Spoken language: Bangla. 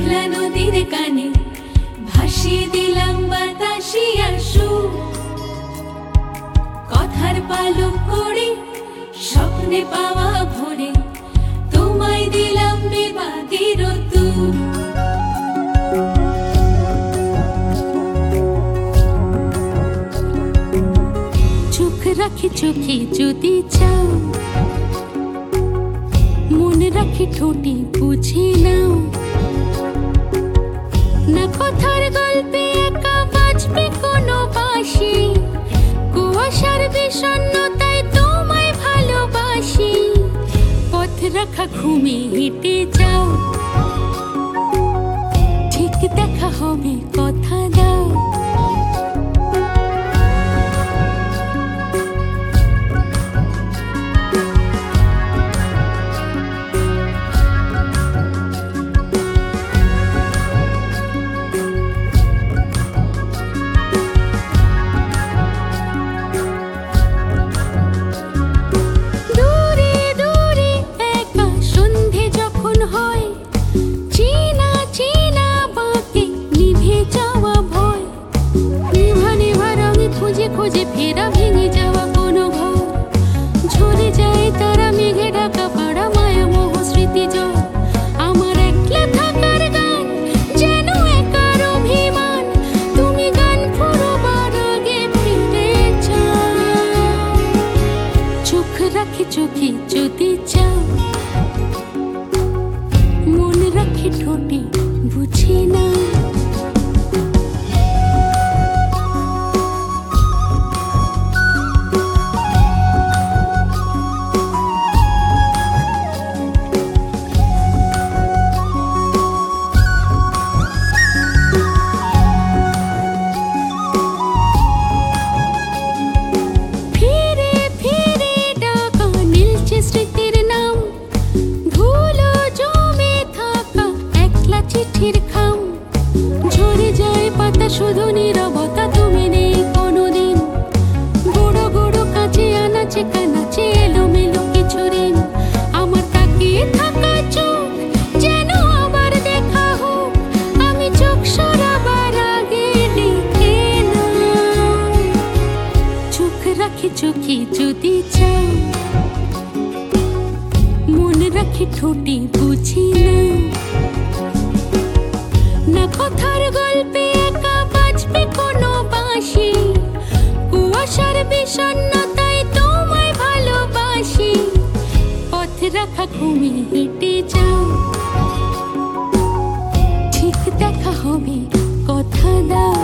মেঘলা নদীর কানে ভাসিয়ে দিলাম বাতাসিয়া সুর, কথার পালক করে স্বপ্নে পাওয়া ভরে তোমায় দিলাম বিবাগের তুর। চোখ রাখি চোখে যদি চাও, মনে রাখি ঠোঁটে বুঝে নাও, না কথার গল্পে একা বাজবে কোনো বাঁশি, কুয়াশার বিষণ্ণতায় তোমায় ভালোবাসি। পথ রাখা ঘুমে হেঁটে যাও, ঠিক দেখা হবে কথা দাও। খুঁজে ফেরা ভেঙে যাওয়া কোনো ঘর, ঝরে যায় তারা মেঘে ঢাকা পাড়া মায়ামোহ স্মৃতি জল। আমার একলা থাকার গান যেন একার অভিমান, তুমি গান ফুরোবার আগে ফিরে যাও। চোখ রাখি চোখে যদি চাও, মনে রাখি ঠোঁটে বুঝি না। চিঠির খাম ঝরে যায় পাতা, শুধু নীরবতা তুমি নেই কোনোদিন। গুঁড়ো গুঁড়ো কাছে আনাচে কানাচে এলোমেলো কিছু ঋণ, আমার তাকিয়ে থাকা চোখ যেন আবার দেখা হোক, আমি চোখ সরাবার আগে দেখে নাও। চোখ রাখি চোখে যদি চাও, মনে রাখি ঠোঁটে বুঝি না, না কথার গল্পে একা বাজবে কোনো বাঁশি, কুয়াশার বিষণ্ণতায় তোমায় ভালোবাসি। পথ রাখা ঘুমে হেঁটে যাও, ঠিক দেখা হবে কথা দাও।